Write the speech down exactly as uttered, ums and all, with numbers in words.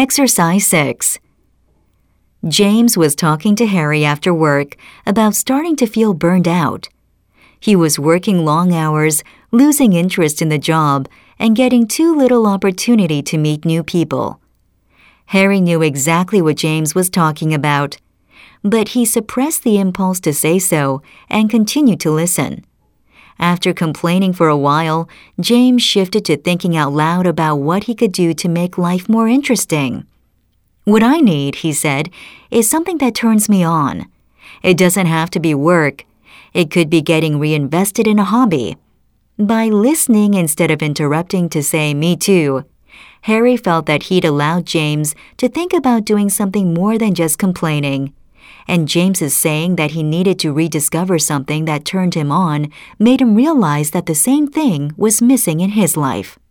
Exercise six. James was talking to Harry after work about starting to feel burned out. He was working long hours, losing interest in the job, and getting too little opportunity to meet new people. Harry knew exactly what James was talking about, but he suppressed the impulse to say so and continued to listen. After complaining for a while, James shifted to thinking out loud about what he could do to make life more interesting. "What I need," he said, "is something that turns me on. It doesn't have to be work. It could be getting reinvested in a hobby." By listening instead of interrupting to say, "Me too," Harry felt that he'd allowed James to think about doing something more than just complaining. And James's saying that he needed to rediscover something that turned him on made him realize that the same thing was missing in his life.